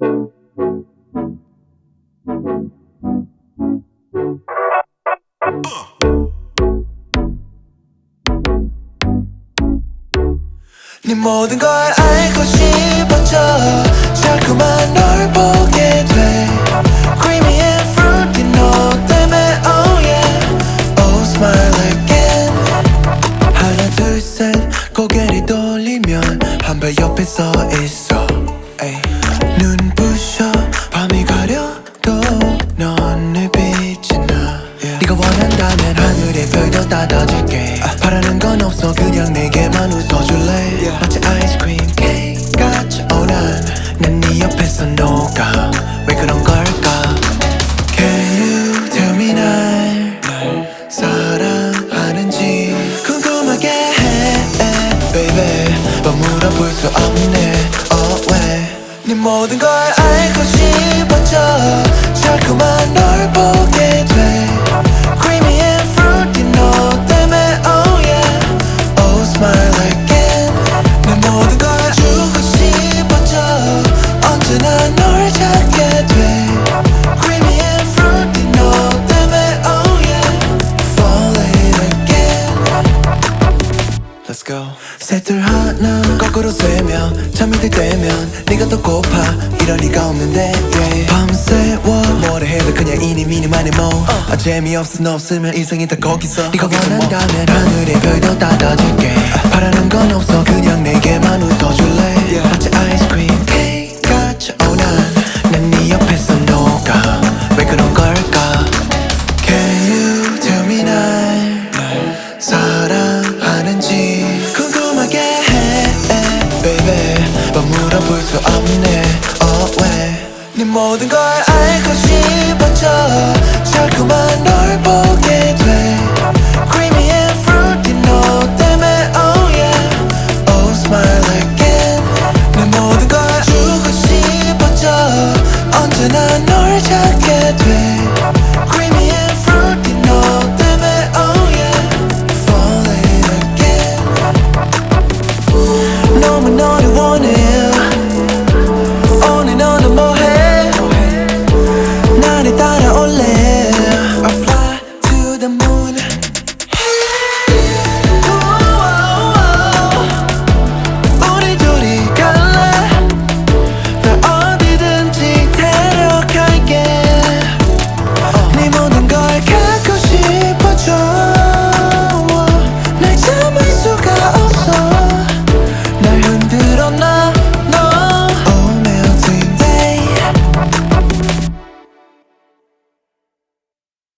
네 모든 걸 알고 싶어져 자꾸만 널 보게 돼 Creamy and fruity 너 때문에 oh yeah Oh smile again 하나 둘 셋 고개를 돌리면 한 발 옆에 서 있어 에이. 눈 부셔 밤이 가려도 넌 내 빛이 나 네가 원한다면 하늘의 별도 닫아줄게 바라는 건 없어 그냥 내게만 웃어줄래 마치 아이스크림 케이크 같이 난 네 옆에서 녹아 왜 그런 걸까 Can you tell me 날 사랑하는지 궁금하게 해 baby 뭐 물어볼 수 없네 왜 네 모든 걸 알고 싶어져 자꾸만 널 보게 돼 Creamy and fruity 너 때문에 oh yeah Oh smile again 내 모든 걸 주고 싶어져 언제나 널 찾게 돼 Creamy and fruity 너 때문에 oh yeah Falling again Let's go 셋둘 하나 거꾸로 세면 잠이 들 때면 네가 더 고파 이럴 리가 없는데 yeah. 밤새워 뭐라 해도 그냥 이니 미니 마니 뭐 재미없어 너 없으면 인생이 다 거기서 네가 원한다면 하늘의 별도 닫아줄게 바라는 건 없어 그냥 내게만 웃어줄래 마치 아이스크림 케이크 같이 난 네 옆에서 녹아 왜 그런 걸까 Can you tell me 날 사랑하는지 궁금하게 해 baby 뭐 물어볼 수 없네 왜 네 모든 걸 알고 싶어져 자꾸만 널 보게